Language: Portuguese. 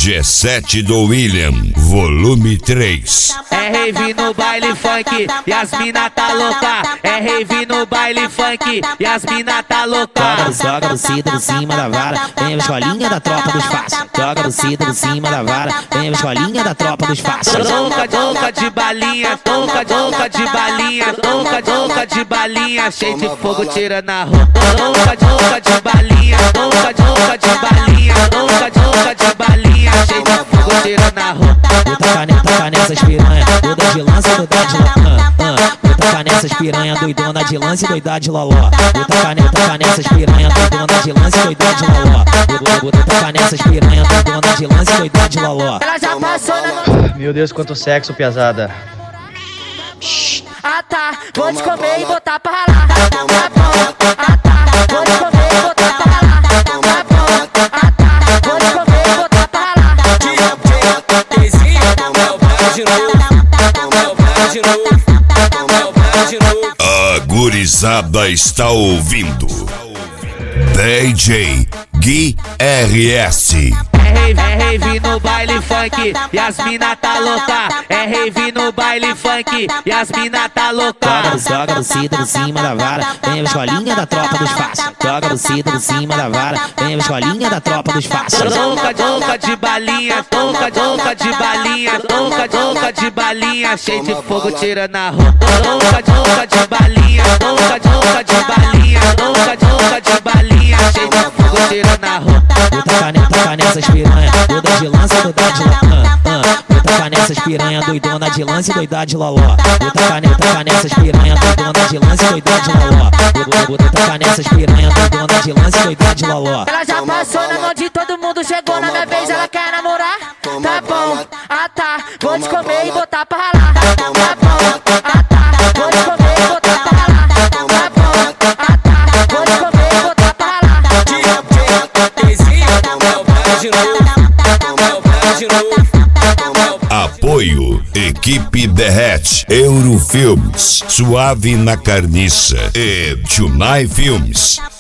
G7 do William, volume 3. É rave no baile funk e as mina tá louca. É rave no baile funk e as mina tá louca. Joga no cidro, cima da vara, vem a escolinha da tropa dos fácil. Joga no cidro, cima da vara, vem a escolinha da tropa dos fácil. Louca de balinha, louca de balinha, louca de balinha, cheio de fogo tirando a roupa. Louca de balinha, louca de balinha, louca de balinha, cheio de fogo tirando a roupa. Bota nessas piranha, toda de lança, toda de loló. Bota nessas piranha, doidona de lance, doida de loló. Bota nessas piranha, doidona de lance, doida de loló. Bota nessas piranha, doidona de lance, doida de loló. Ela já passou na... Meu Deus, quanto sexo, piazada. Ah tá, vou te comer e botar pra ralar. Tá bom, ah tá, vou te comer e botar pra ralar. Tá bom, ah tá, vou te comer e botar pra ralar. A gurizada está ouvindo DJ Gui RS. É rave no baile funk e as mina tá louca. É rave no baile funk e as mina tá louca. Joga no cidro, cima da vara, vem a escolinha da tropa dos fácil. Joga no cidro, cima da vara, vem a escolinha da tropa dos fácil. Louca de balinha, louca de balinha, louca de balinha, cheio de fogo tirando a roupa. Louca de balinha, louca de balinha, louca de balinha, cheio de fogo tirando a roupa. Bota nessas piranha, toda de lança, toda de loló. Bota nessas piranha, doidona de lance, doida de loló. Bota nessas piranha, doidona de lance, doida de loló. Bota nessas piranha, doidona de lance, doida de loló. Ela já passou na mão de todo mundo, chegou na minha vez, ela quer namorar. Tá bom, ah tá, vou te comer e botar pra ralar. Tá bom, ah tá, vou te comer e botar pra ralar. Tá bom, ah tá, vou te comer e botar pra ralar. Apoio Equipe Derrete, Eurofilmes, Suave na Carniça e Junai Filmes.